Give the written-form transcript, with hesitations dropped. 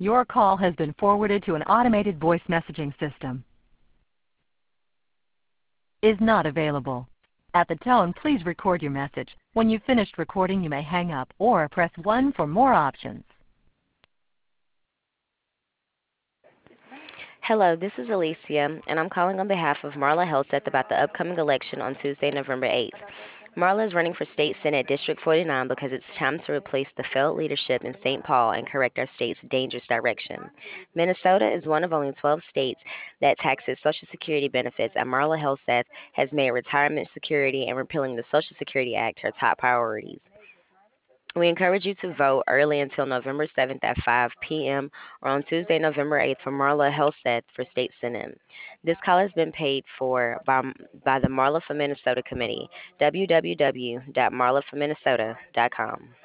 Your call has been forwarded to an automated voice messaging system. Is not available. At the tone, please record your message. When you've finished recording, you may hang up or press 1 for more options. Hello, this is Alicia, and I'm calling on behalf of Marla Helseth about the upcoming election on Tuesday, November 8th. Marla is running for State Senate District 49 because it's time to replace the failed leadership in St. Paul and correct our state's dangerous direction. Minnesota is one of only 12 states that taxes Social Security benefits, and Marla Helseth has made retirement security and repealing the Social Security Act her top priorities. We encourage you to vote early until November 7th at 5 p.m. or on Tuesday, November 8th for Marla Helseth for State Senate. This call has been paid for by the Marla for Minnesota Committee, www.marlaforminnesota.com.